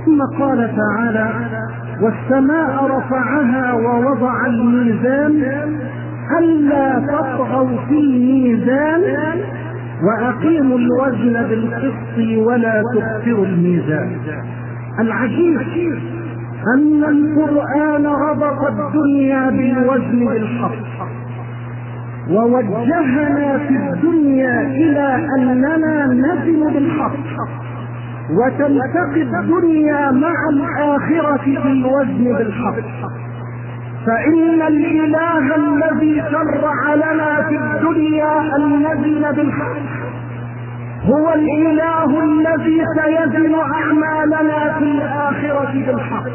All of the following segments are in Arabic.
ثم قال تعالى: والسماء رفعها ووضع الميزان ألا تطغوا في الميزان وأقيموا الوزن بالقسط ولا تخسروا الميزان. العجيب أن القرآن ربط الدنيا بالوزن بالحق، ووجهنا في الدنيا إلى أننا نزن بالحق، وتلتقي الدنيا مع الآخرة في الوزن بالحق. فإن الإله الذي شرع لنا في الدنيا أن نزن بالحق هو الإله الذي سيزن أعمالنا في الآخرة بالحق.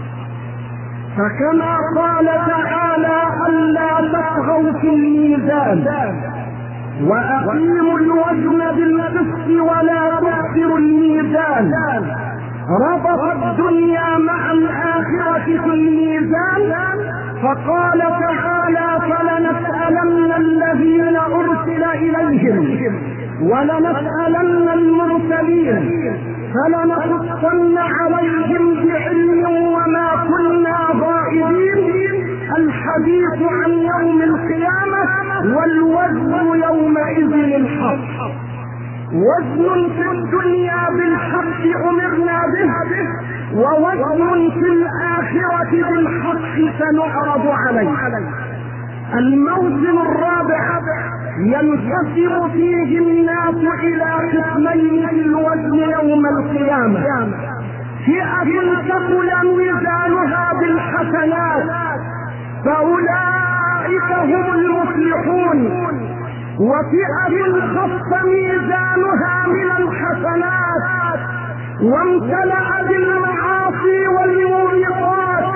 فكما قال تعالى: ألا تطغوا في الميزان وأقيموا الوزن بالقسط ولا تخسروا الميزان، ربط الدنيا مع الآخرة في الميزان. فقال تعالى: فلنسألن الذين أرسل إليهم ولنسألن المرسلين فلنقصن عليهم بعلم وما كنا غائبين. الحديث عن يوم القيامة، والوزن يومئذ الحق. وزن في الدنيا بالحق أمرنا به، ووزن في الآخرة بالحق سنعرض عليه. الموسم الرابع ينقسم فيه الناس إلى قسمين في الوزن يوم القيامة: فئة ثقل ميزانها بالحسنات فأولئك هم المفلحون، وفئة خف ميزانها من الحسنات وامتلأ بالمعاصي والموبقات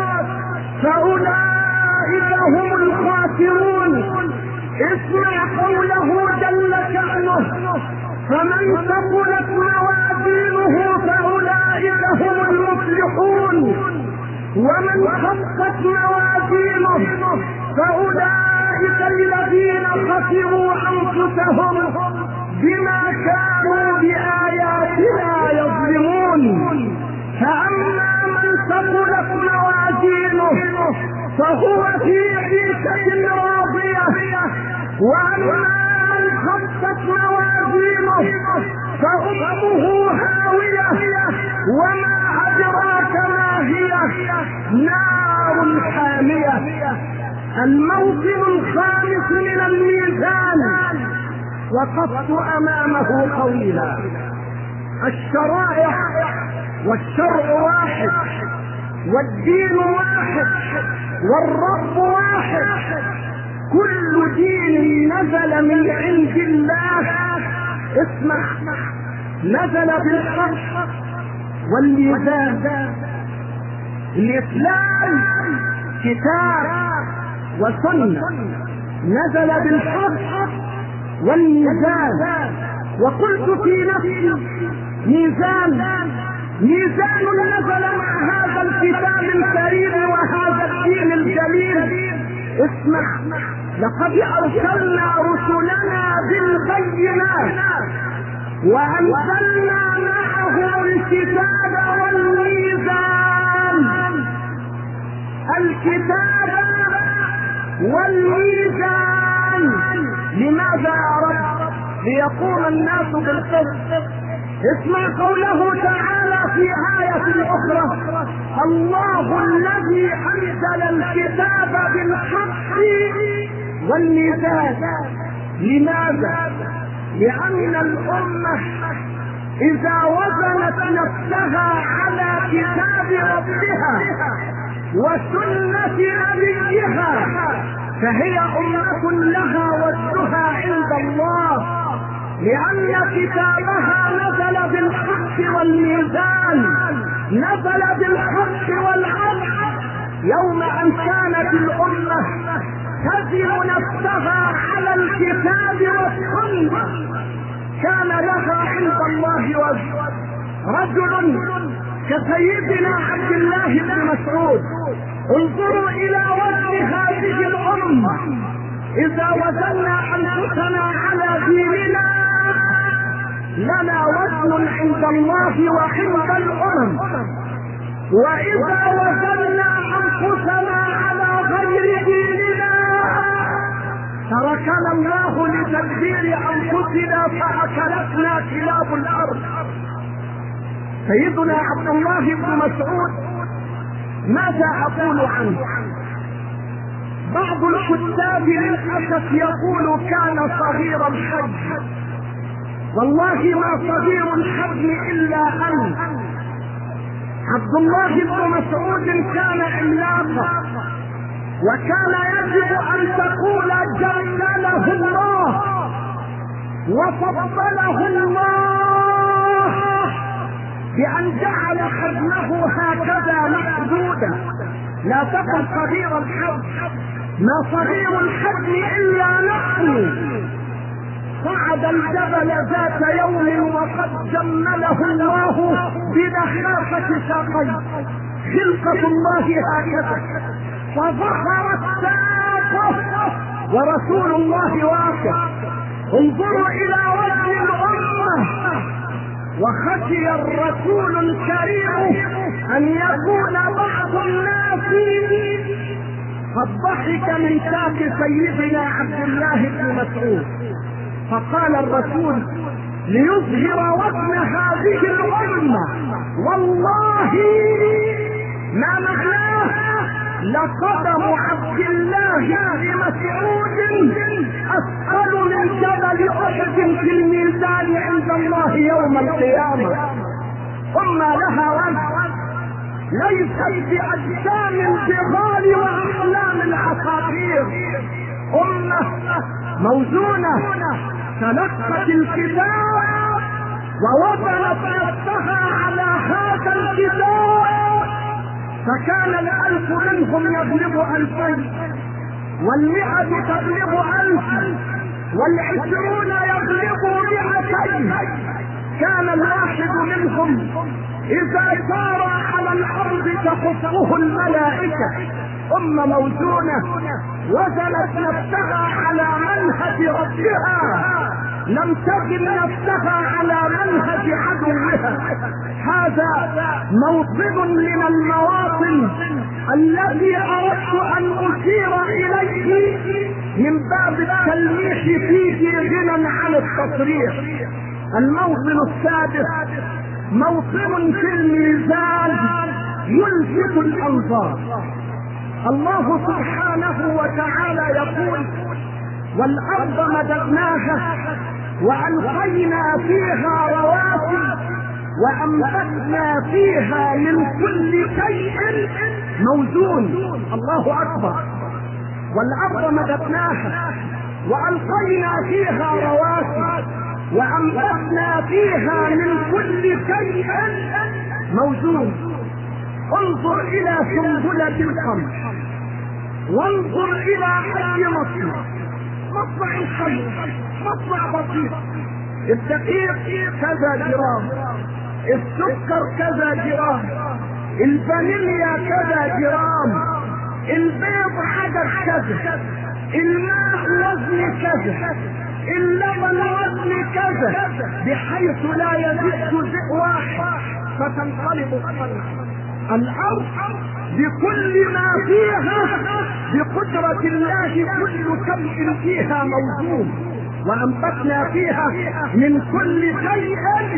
فأولئك هم الخاسرون. اسمع قوله جل شأنه: فمن ثقلت موازينه فأولئك هم المفلحون، ومن خفت موازينه فأولئك الذين خسروا أنفسهم بما كانوا بآياتنا يظلمون. فأما من ثقلت موازينه فهو في عيشة راضية، وأما من خفت موازينه فأمه هاوية، وما أدراك ما هي، نار حامية. الموسم الخامس من الميزان وقفت أمامه طويلا. الشرائع والشرع واحد، والدين واحد، والرب واحد. كل دين نزل من عند الله، اسمع، نزل بالحق والميزان. الإسلام كتاب وسنة، نزل بالحق والميزان. وقلت في نفسي: ميزان نزل مع هذا الكتاب الكريم وهذا الدين الجليل. اسمع، لقد أرسلنا رسلنا بالبينات وأنزلنا معهم الكتاب والميزان. الكتاب والميزان لماذا يا رب؟ ليقوم الناس بالقسط. اسمع قوله تعالى في آية أخرى: الله الذي أنزل الكتاب بالحق والميزان. لماذا؟ لأن الأمة إذا وزنت نفسها على كتاب ربها وسنة نبيها فهي أمة لها وزنها عند الله، لأن كتابها نزل بالحق والميزان، نزل بالحق والعدل. يوم أن كانت الأمة تزن نفسها على الكتاب والسنة كان لها عند الله وزن. رجل كسيدنا عبد الله بن مسعود، انظروا إلى وزن هذه الأمة. إذا وزننا أنفسنا على ديننا لنا وزن عند الله وعند الأمم. وإذا وجدنا أنفسنا على غير ديننا تركنا الله لتدبير أنفسنا فأكلتنا كلاب الأرض. سيدنا عبد الله بن مسعود ماذا أقول عنه؟ بعض الكتاب للأسف يقول كان صغير الحجم. والله ما صغير الحجم إلا أن عبد الله بن مسعود كان عملاقا، وكان يجب أن تقول جلله الله وفضله الله بأن جعل حجمه هكذا محدودا. لا تقل صغير الحجم، ما صغير الحجم إلا نحن. صعد الجبل ذات يوم وقد جمله الله بنخافة ساقيه، خلقة الله هكذا، فظهرت ساقه ورسول الله واقف. انظروا إلى وجه الأمة، وخشي الرسول الكريم أن يكون بعض الناس قد ضحك من ساق سيدنا عبد الله بن مسعود، فقال الرسول ليظهر وزن هذه الأمة والله ما معناه لقدم عبد الله بن مسعود أثقل من جبل أحد في الميزان عند الله يوم القيامة. أمة لها وزن ليست بأجسام البغال وأحلام العصافير، أمة موزونة تلقت الكتاب ووضعت نفسها على هذا الكتاب، فكان الألف منهم يغلب ألفين، والمئة تغلب ألف، والعشرون يغلب مئتين. كان الواحد منهم إذا سار على الأرض تخطه الملائكة. أمة موزونة وزنت نفسها على منهج ربها، لم تجد نفسها على منهج عدوها. هذا موطن من المواطن الذي أردت أن أشير إليه من باب التلميح فيه غنى عن التصريح. الموطن السادس موطن في الميزان يلفت الأنظار. الله سبحانه وتعالى يقول والأرض مددناها وألقينا فيها رواسي وأنبتنا فيها من كل شيء موزون. الله أكبر. والأرض مددناها وألقينا فيها رواسي وأنبتنا فيها من كل شيء موزون. انظر إلى سنبلة القمح، وانظر إلى حي مصنع الخمر، مصنع بسيط. الدقيق كذا جرام، السكر كذا جرام، الفانيليا كذا جرام، البيض عدد كذا، الماء وزن كذا، اللبن وزن كذا، بحيث لا يزيد جزء واحد فتنقلب الصنعة. الأرض بكل ما فيها بقدرة الله كل شيء فيها موجود، وأنبتنا فيها من كل شيء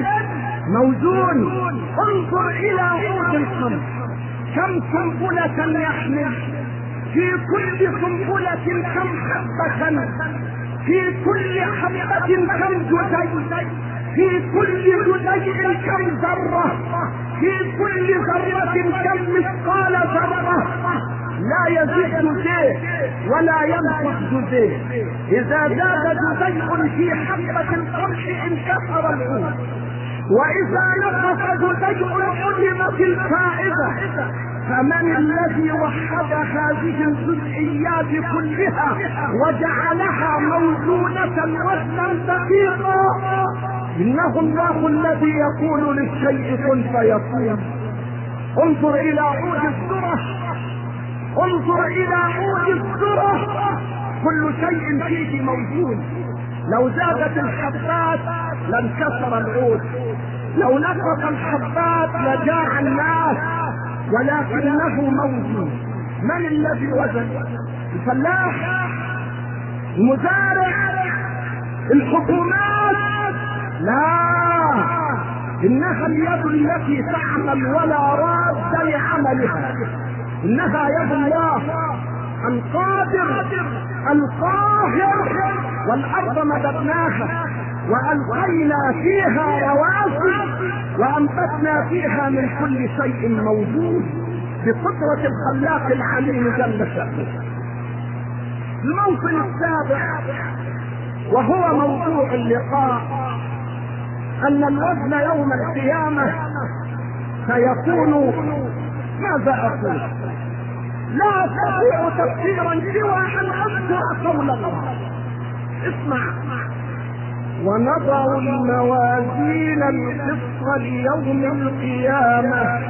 موزون. انظر إلى عود القمح، كم سنبلة يحمل، في كل سنبلة كم حبة، في كل حبة كم جزيء، في كل جزيء كم ذرة، في كل ذرة كم مثقال ذرة. لا يزيد جزيء ولا ينقص جزيء. إذا زاد جزيء في حبة القمح انكسر العود، وإذا نقص جزيء علمت الفائدة. فمن الذي وحد هذه الجزئيات كلها وجعلها موزونة وزنا دقيقا؟ إنه الله الذي يقول للشيء كن فيكون. انظر إلى عود الذرة، انظر إلى عود الذرة، كل شيء فيه موجود. لو زادت الحبات لانكسر العود، لو نقص الحبات لجاع الناس. ولكنه موجود. من الذي وجد؟ الفلاح، المزارع، الحكومات؟ لا، انها اليد التي تعمل ولا راد لعملها، انها يد الله القادر القاهر. والارض مددناها والقينا فيها رواسي وانبتنا فيها من كل شيء موجود بقدرة الخلاق العليم جل شأنه. الموطن السابع وهو موضوع اللقاء، ان الوزن يوم القيامة سيكون، ماذا اقول؟ لا استطيع تفسيرا سوى ان اذكر قول الله. اسمع: ونضع الموازين القسط ليوم القيامة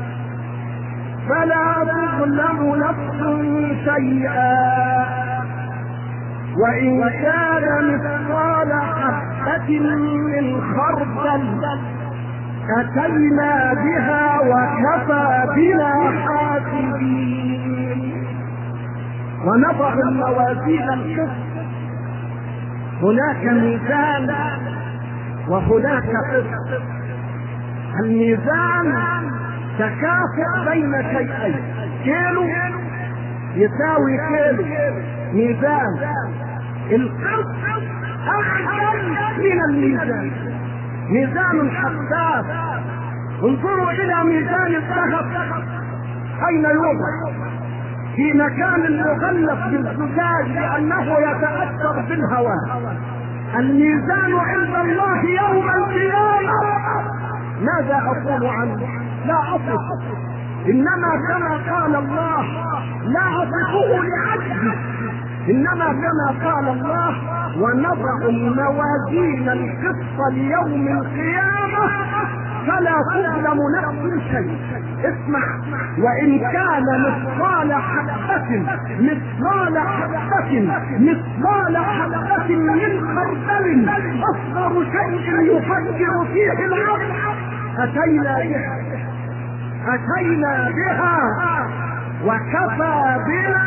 فلا تظلم نفس شيئا وإن كان مثقال حبة من خردل أتينا بها وكفى بنا حاسبين. ونضع الموازين القسط، هناك ميزان وهناك قسط. الميزان تكافؤ بين شيئين، كيلو يساوي كيلو ميزان. القسط أعجل من الميزان، ميزان حساس. انظروا إلى ميزان الذهب أين يوضع؟ في مكان مغلف بالزجاج لأنه يتأثر بالهواء. الميزان عند الله يوم القيامة ماذا أقول عنه؟ لا أصف، إنما كما قال الله، لا أصفه لعجزه، إنما كما قال الله: ونضع الموازين القسط ليوم القيامة فلا تظلم نفس شيء. اسمع: وإن كان مثقال حبة من خردل، أصغر شيء يفكر فيه العبد، أتينا بها وكفى بنا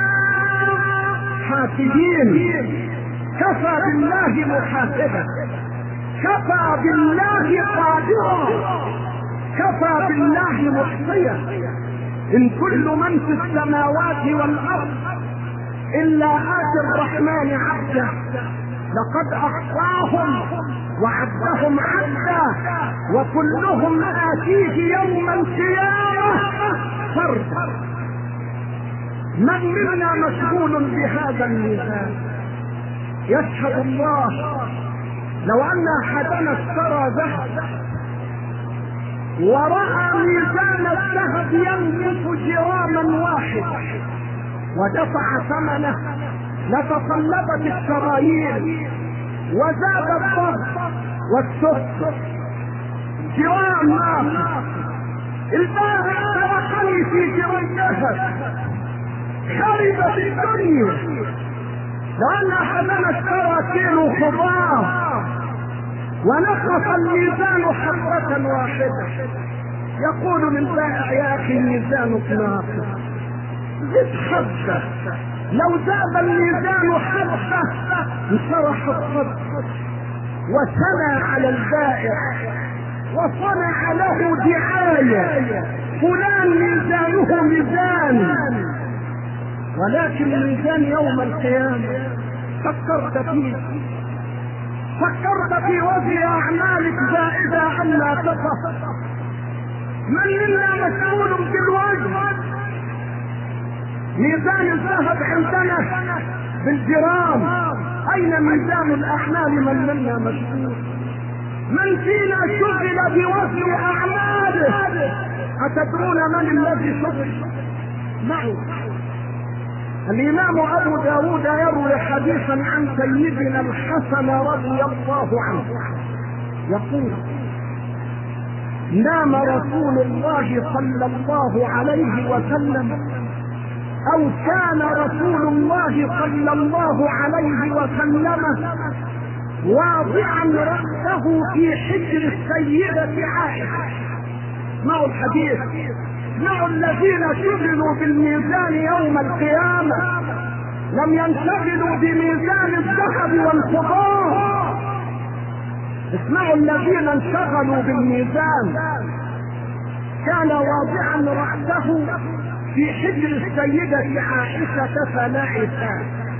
حاسبين. كفى بالله محاسبا، كفى بالله قادرا، كفى بالله محصيا. إن كل من في السماوات والأرض إلا آتي الرحمن عبدا، لقد أحصاهم وعدهم عدا وكلهم آتيه يوم القيامة فردا. من منا مشغول بهذا الميزان؟ يشهد الله لو أن أحدنا اشترى ذهب ورأى ميزان الذهب ينقص جراما واحد ودفع ثمنه لتصلبت الشرايين وزاد الضغط والسكر. جرام ناقص. البائع تركني في جرام ذهب، خربت الدنيا. لو أن أحدنا اشترى كيلو خضار ونقص الميزان حبة واحدة، يقول للبائع: يا أخي ميزانك ناقص، زد حبة. لو زاد الميزان حبة انشرح الصدر وثنى على البائع وصنع له دعاية: فلان ميزانه ميزان. ولكن الميزان يوم القيامة فكرت في وزن أعمالك زائدة أم ناقصة؟ من منا مسؤول بالوزن؟ ميزان الذهب عندنا بالجرام، أين ميزان الأعمال؟ من منا مسؤول؟ من فينا شغل بوزن أعماله؟ أتدرون من الذي شغل معه؟ الإمام أبو داود يروي حديثا عن سيدنا الحسن رضي الله عنه يقول: نام رسول الله صلى الله عليه وسلم، أو كان رسول الله صلى الله عليه وسلم واضعا رأسه في حجر السيدة عائشة. اسمعوا الحديث: اسمعوا الذين شغلوا بالميزان يوم القيامة لم ينشغلوا بميزان الذهب والفضة. اسمعوا الذين انشغلوا بالميزان. كان واضعا رأسه في حجر السيدة عائشة فلعث،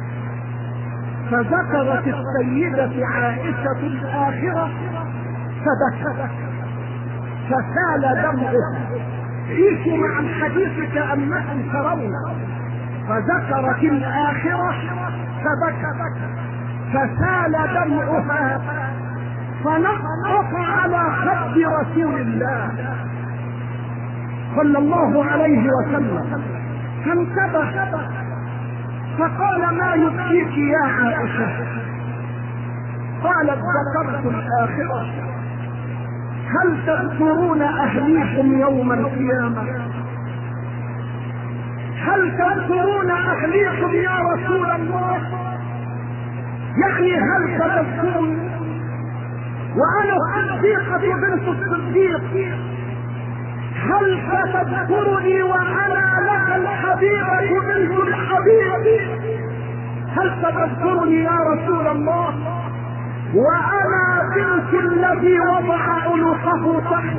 فذكرت السيدة عائشة الآخرة فبكت فسال دمعها. عيشوا مع الحديث كأنكم ترون. فذكرت الآخرة فبكت فسال دمعها فنقط على خد رسول الله صلى الله عليه وسلم، فانتبه فقال ما يبكيك يا عائشة؟ قالت ذكرت الآخرة. هل تذكرون أهليكم يوم القيامة؟ هل تذكرون أهليكم يا رسول الله؟ يعني هل تذكرون وأنا الصديقة بنت الصديق؟ هل ستذكرني وأنا لك الحبيبة بنت الحبيب؟ هل ستذكرني يا رسول الله وأنا بنت الذي وضع عنقه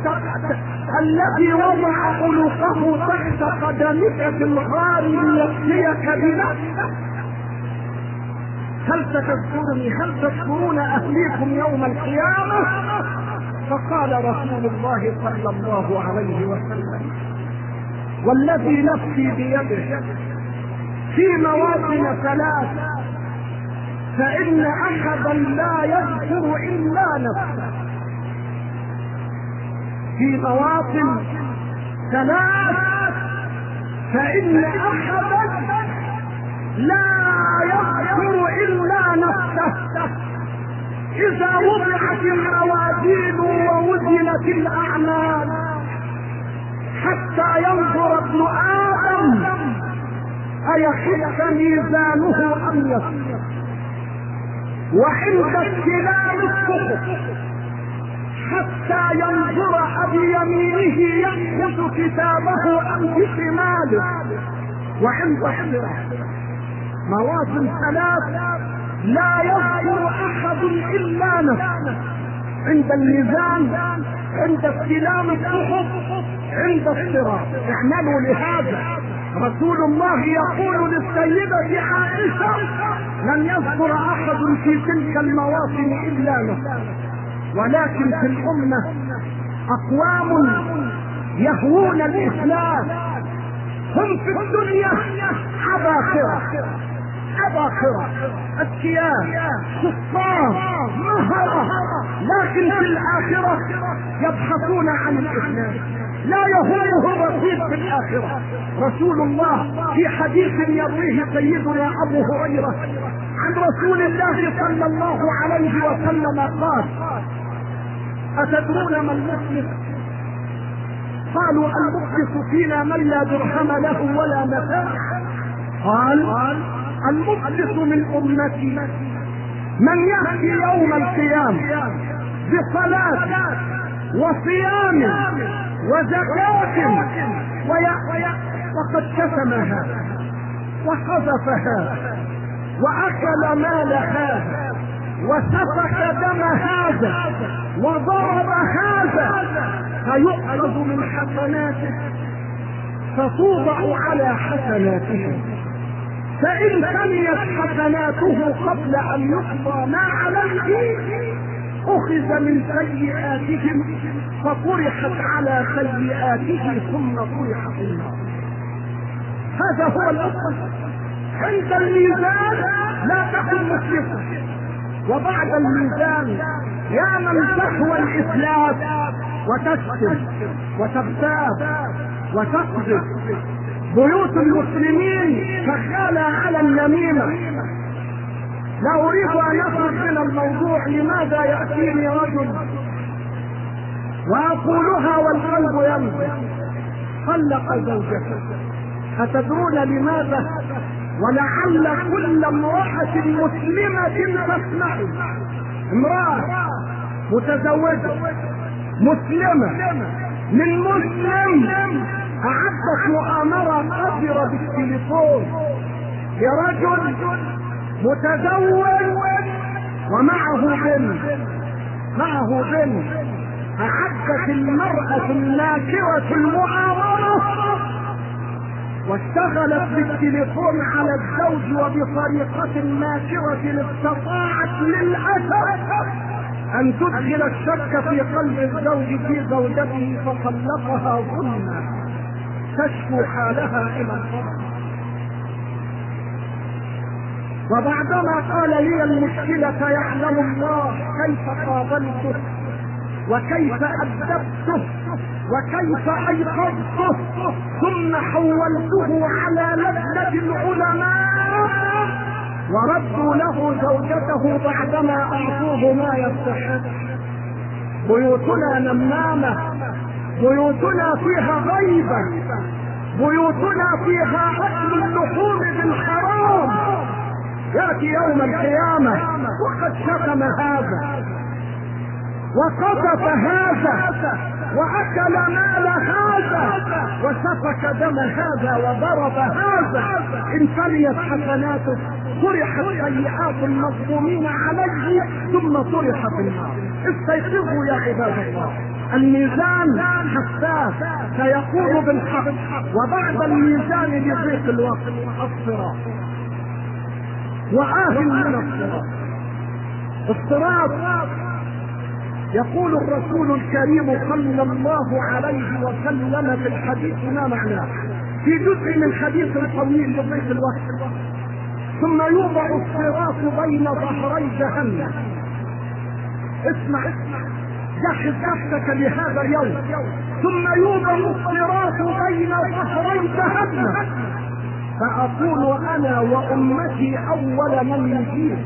تحت قدمك في الغار ليكفيك بنفسه؟ هل ستذكرني؟ هل تذكرون أهليكم يوم القيامة؟ فقال رسول الله صلى الله عليه وسلم والذي نفسي بيده في مواطن ثلاث فإن أحدا لا يذكر إلا نفسه. في مواطن ثلاث فإن أحدا لا يذكر إلا نفسه. إذا وضعت الموازين ووزنت الأعمال حتى ينظر ابن آدم أيخف ميزانه أم يصير، وعند استلام الصحف حتى ينظر أبيمينه يأخذ كتابه أم بشماله، وعند الصراط موازن ثلاث لا يذكر أحد إلا نفسه. عند الميزان، عند استلام الصحف، عند الصراط. اعملوا لهذا. رسول الله يقول للسيدة عائشة لن يذكر أحد في تلك المواطن إلا نفسه. ولكن في الأمة أقوام يهوون الإسلام، هم في الدنيا عباقرة أذكياء كفار مهرة، لكن في الآخرة يبحثون عن الإسلام، لا يهمهم رصيد في الآخرة. رسول الله في حديث يرويه سيدنا أبو هريرة عن رسول الله صلى الله عليه وسلم قال أتدرون ما المفلس؟ قالوا المفلس فينا من لا درهم له ولا متاع. قال المفلس من أمتي من يأتي يوم القيامة بصلاة وصيام وزكاة وقد كتم هذا وقذف هذا وأكل مال هذا وسفك دم هذا وضرب هذا، فيؤخذ من حسناته فتوضع على حسناته، فإن فنيت حسناته قبل أن يقضى ما عليه أخذ من سيئاتهم فطرحت على سيئاته ثم طرح في النار. هذا هو الأصل. عند الميزان لا تكن مفلسا، وبعد الميزان يا من تهوى الإفلاس وتشتم وتغتاب وتقذف. بيوت المسلمين شغالة على النميمة. لا أريد أن أخرج من الموضوع. لماذا يأتيني رجل وأقولها والقلب ينبض طلق زوجته؟ أتدرون لماذا؟ ولعل كل امرأة مسلمة تسمع، امرأة متزوجة مسلمة من مسلم اعدت مؤامرة قذرة بالتليفون لرجل متزوج ومعه بنت. اعدت المرأة الناكرة المؤامرة واشتغلت بالتليفون على الزوج وبطريقة ناكرة استطاعت للأسف ان تدخل الشك في قلب الزوج في زوجته فطلقها ظلما تشكو حالها الى الله. وبعدما قال لي المشكلة يعلم الله كيف قابلته وكيف أدبته وكيف أيقظته ثم حولته على لجنة العلماء وردوا له زوجته بعدما أعطوه ما يستحق. بيوتنا نمامة، بيوتنا فيها غيبة، بيوتنا فيها أكل اللحوم بالحرام. يأتي يوم القيامة وقد شتم هذا وقذف هذا واكل مال هذا وسفك دم هذا وضرب هذا. ان فنيت حسناته طرحت سيئات المظلومين عليه ثم طرح في النار. استيقظوا يا عباد الله، الميزان حساس سيقوم بالحق، وبعد الميزان يضيق الوقت الصراط. من الصراط يقول الرسول الكريم صلى الله عليه وسلم في الحديث ما معناه، في جزء من حديث طويل يضيق الوقت: ثم يوضع الصراط بين ظهري جهنم. اسمع، جهز نفسك لهذا اليوم. ثم يوضع الصراط بين ظهري جهنم فأقول أنا وأمتي أول من يجيب.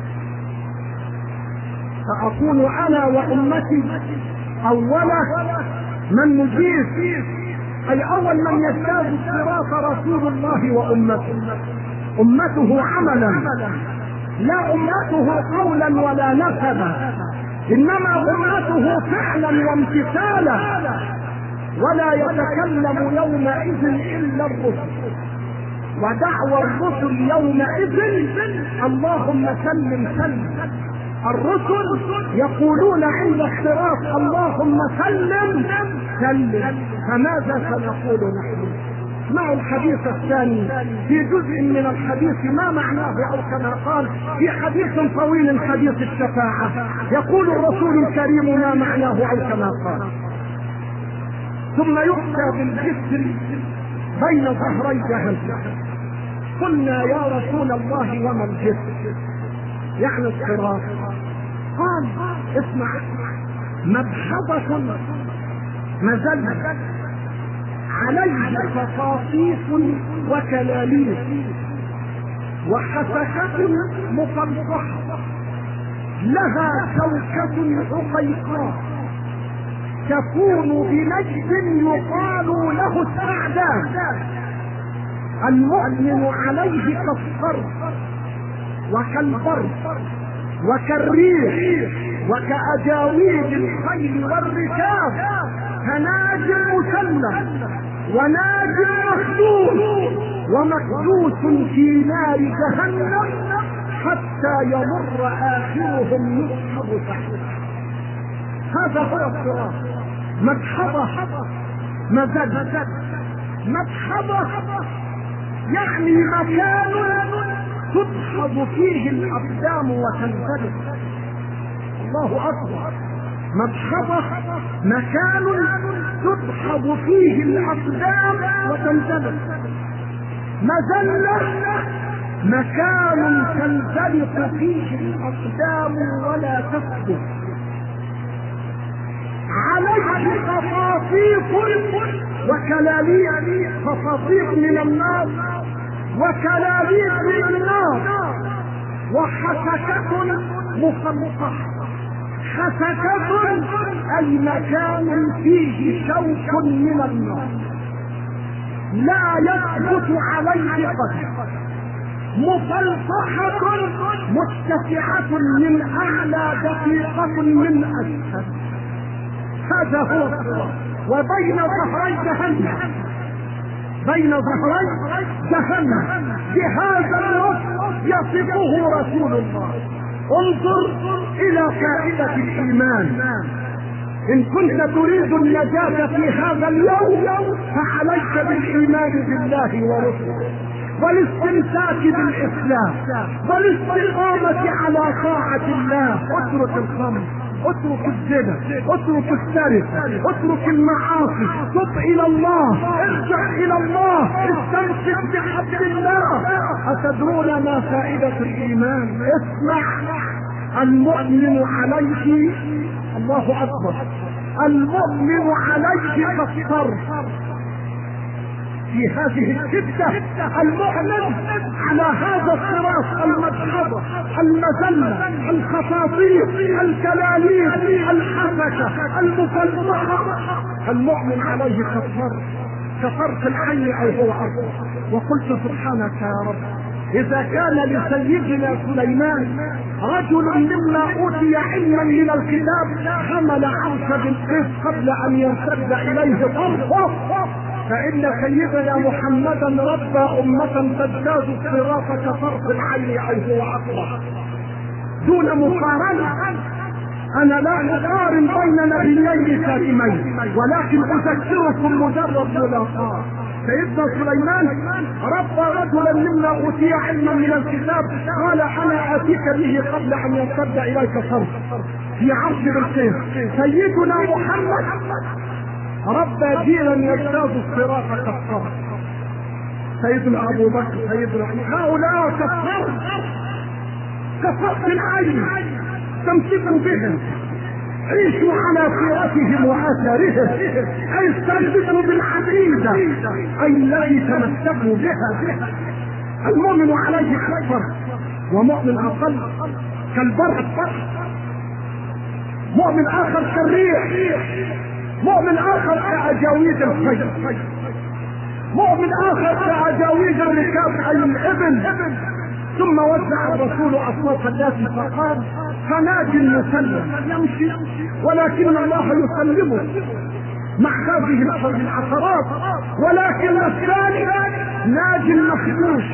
فأقول أنا وأمتي أول من نجيب، أي أول من يجتاز الصراط رسول الله وأمته. أمته عملا، لا أمته قولا ولا نسبا، إنما أمته فعلا وامتثالا. ولا يتكلم يومئذ إلا الرسل، ودعوى الرسل يومئذ اللهم سلم سلم. الرسل يقولون عند الصراط اللهم سلم سلم. فماذا سنقول نحن؟ اسمعوا الحديث الثاني في جزء من الحديث ما معناه، او كما قال في حديث طويل حديث الشفاعة يقول الرسول الكريم ما معناه او كما قال: ثم يؤتى بالجسر بين ظهري جهنم. قلنا يا رسول الله وما الجسر؟ يعني الصراط. قال: اسمع، مبحضة مزلة عليه خصاصيف وكلاليب وحسكة مفلطحة لها شوكة عقيقاء تكون بنجد يقال له السعدان. المؤمن عليه كالصرف وكالبرد وكالريح وكأجاويد الخيل والركاب، كناج مسلم وناج مخدوش ومكدوس في نار جهنم حتى يمر آخرهم يسحب تحته. هذا هو الصراط. مدحضة مزد، مدحضة يعني مكان تدحض فيه الأقدام وتنزلق. الله أكبر. مدحضة مكان تدحض فيه الأقدام وتنزلق. مزلة مكان تنزلق فيه الأقدام ولا تثبت. عليه خصاصيف وكلاليب، خصاصيف من النار وكلاليب من النار، وحسكة مفلطحة. حسكة أي مكان فيه شوك من النار لا يثبت عليه قدم. مفلطحة متسعة من أعلى دقيقة من أسفل. هذا هو الصراط. وبين ظهري جهنم بين ظهري جهنم. بهذا الوصف يصفه رسول الله. انظر الى فائدة الايمان. ان كنت تريد النجاة في هذا اليوم فعليك بالايمان بالله ورسله والاستمساك بالاسلام والاستقامة على طاعة الله. اترك الخمر، اترك الزنا، اترك السرقة، اترك المعاصي، تب الى الله، ارجع الى الله، استمسك بحبل الله. اتدرون ما فائدة الايمان؟ اسمع. المؤمن عليه، الله اكبر، المؤمن عليه كالصرف. في هذه الشدة المؤمن على هذا الصراط المدحضة المذلة الخطاطيف الكلاليب الحركة المفلحة، المؤمن عليه كفرق العين او هو عرض. وقلت سبحانك يا رب، اذا كان لسيدنا سليمان رجل مما اوتي علما من الكتاب حمل عرش بالقيس قبل ان يمتد اليه طرفه، فإن سيدنا محمدا ربى أمة تجتاز الصراط كطرف العين أو هو أكبر. دون مقارنة. أنا لا أقارن بين نبيين كريمين، ولكن أذكركم مجرد ملاقاة. سيدنا سليمان ربى رجلا مما أوتي علما من الكتاب، قال أنا آتيك به قبل أن يمتد إليك طرف في عرش بالقيس. سيدنا محمد ربى جيلا يجتاز الصراط كالصرف. سيدنا ابو بكر، سيدنا هؤلاء كالصرف العين. تمسكوا بهم، عيشوا على سيرتهم واثارهم، اي استمسكوا بالعقيده اي التي تمسكوا بها. المؤمن عليه كالصرف، ومؤمن اقل كالبرد، مؤمن اخر كالريح، مؤمن اخر كأجاويد الخيل، مؤمن اخر كأجاويد الركاب اي الابل. ثم وزع الرسول اصوات الناس فقال فناجي مسلم يمشي ولكن الله يسلمه مع هذه العثرات، ولكن الثاني ناجي مخدوش.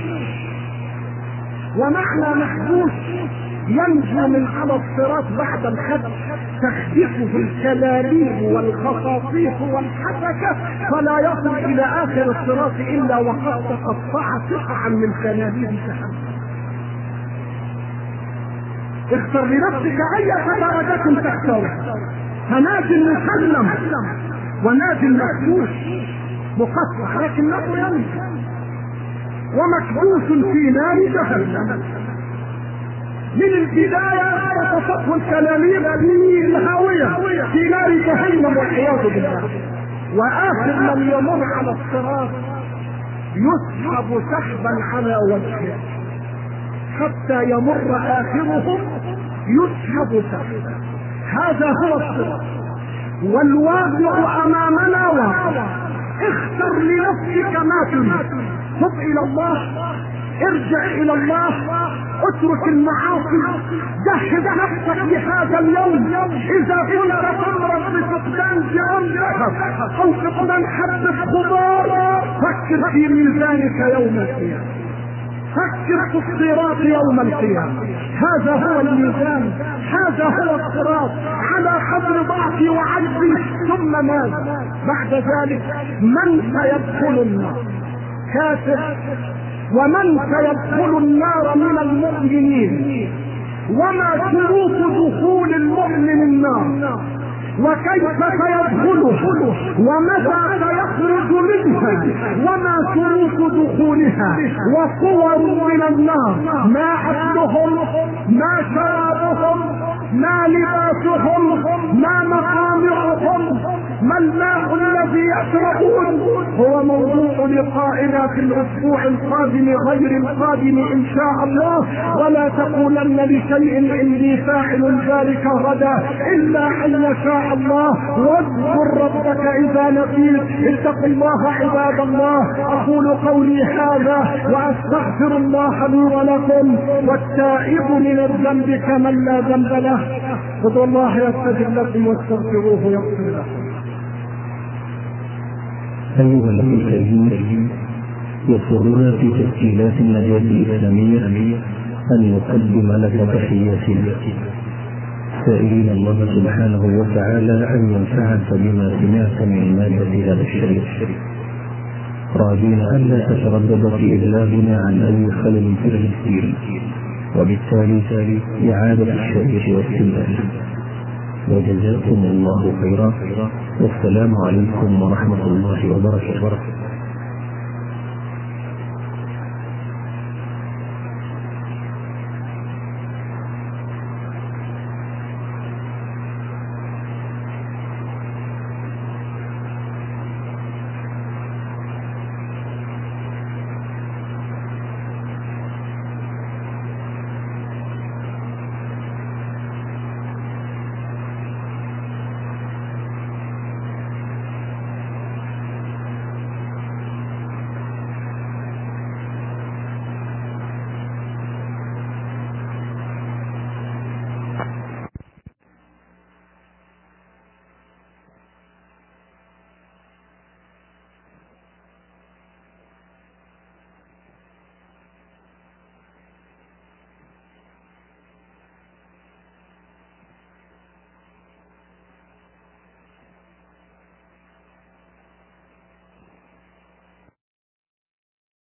ومعنى مخدوش ينجو من على الصراط بعد الخدش، تخدشه الكلاليب والخطاطيف والحبكة فلا يصل الى اخر الصراط الا وقد تقطع قطعا من كلاليب جهنم. اختر لنفسك اي درجة تختار، فناجي مسلم وناجي مكبوس مقطع لكنه ينجو، ومكبوس في نار جهنم. من البداية تصفه الكلاليب في الهاوية في نار جهنم والعياذ بالله. واخر من يمر على الصراط يسحب سحبا على وجهه حتى يمر اخرهم يسحب سحبا. هذا هو الصراط، والواقع امامنا واقع. اختر لنفسك ما تريد، تب الى الله، ارجع الى الله، اترك المعاصي، جهز نفسك لهذا اليوم. اذا كنت تمرض بفقدان جرام ذهب او فقدان حبة خضار فكر في ميزانك يوم القيامة، فكر في الصراط يوم القيامة. هذا هو الميزان، هذا هو الصراط على قدر ضعفي وعجزي. ثم ماذا بعد ذلك؟ من سيدخل النار؟ كافر. ومن سيدخل النار من المؤمنين؟ وما شروط دخول المؤمن النار؟ وكيف سيدخله؟ ومتى سيخرج منها؟ وما شروط دخولها؟ وصور من النار، ما اكلهم، ما شرابهم، ما لباسهم، ما مقامعهم، ما الماء الذي يشربون. هو موضوع لقائنا في الاسبوع القادم غير القادم ان شاء الله. ولا تقولن لشيء اني فاعل ذلك غدا الا ان يشاء الله. واذكر ربك اذا نسيت. اتقوا الله عباد الله. اقول قولي هذا واستغفر الله لي ولكم، والتائب من الذنب كمن لا ذنب له. خذوا الله يستجب لكم واستغفروه يغفر لكم. أيها الأخ الكريم، يسرنا في تسجيلات النجاة الإسلامية أن نقدم لك تحياتنا، سائلين الله سبحانه وتعالى أن ينفعك بما سمعت من مادة هذا الشريف، راجين ألا تتردد في إبلاغنا عن أي خلل في التسجيل، وبالتالي إعادة الشريف واستمراره. وجزاكم الله خيرا، والسلام عليكم ورحمة الله وبركاته.